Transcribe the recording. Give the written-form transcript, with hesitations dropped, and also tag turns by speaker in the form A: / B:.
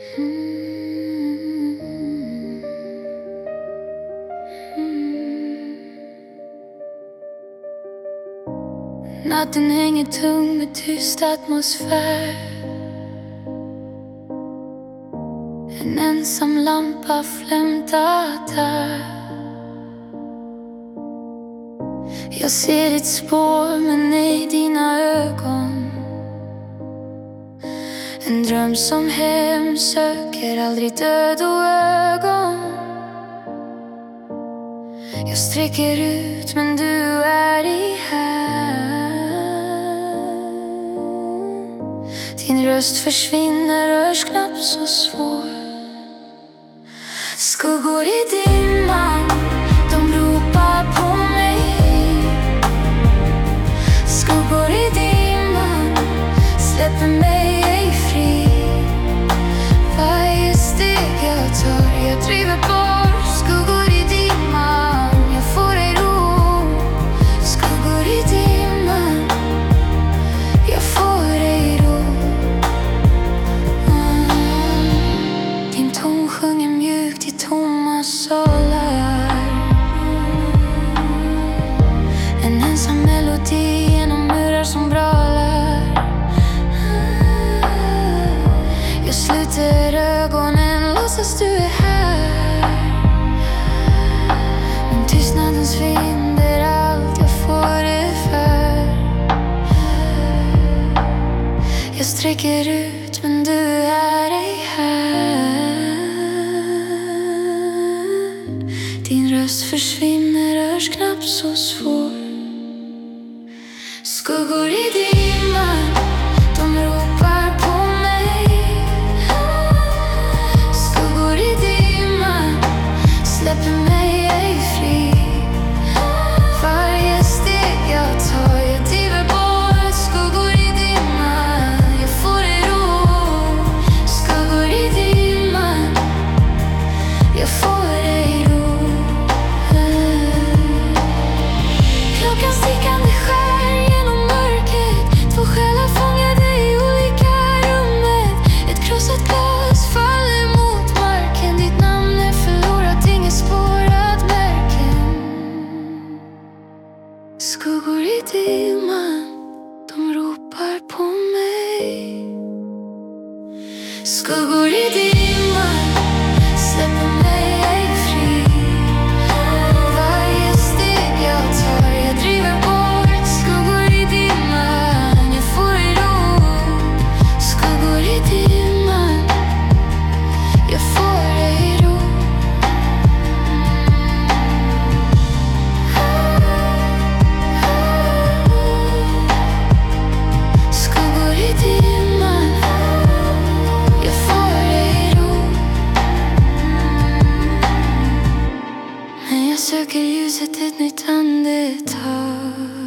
A: Natten hänger tung med tyst atmosfär. En ensam lampa flämtar där. Jag ser ditt spår men ej dina ögon. En dröm som hemsöker, aldrig död och ögon. Jag sträcker ut men du är i här. Din röst försvinner, hörs knappt så svår. Skuggor i dimman, de ropar på mig. Skuggor i dimman släpper mig ej fri. Varje steg jag tar, jag driver bort. Skuggor i dimman, jag får ej ro. Skuggor i dimman, jag får ej ro. Din ton sjunger mjukt i tomma salar. En ensam melodi genom murar som bralar. Jag sluter ögonen, låtsas du är här. Men tystnadens vind är allt jag får det för. Jag sträcker ut men du är ej här. Din röst försvinner, hörs knappt så svår. Skuggor i dimman, de ropar på mig. Skuggor i dimman släpper mig ej fri. Varje steg jag tar, jag driver bort. Skuggor i dimman, jag får ej ro. Skuggor i dimman, jag får ej ro. Klockans tickande skär genom mörkret. Två själar fångade i olika rummet. Ett krossat glas faller mot marken. Ditt namn är förlorat, inget spår att märken. Skuggor i dimman, de ropar på mig. Skuggor i dimman släpper mig ej fri. Varje steg jag tar, jag driver bort. Skuggor i dimman, jag får ej ro. Skuggor i dimman, jag får ej ro. Skuggor i dimman, jag får ej ro. Men jag söker ljuset, ett nytt andetag.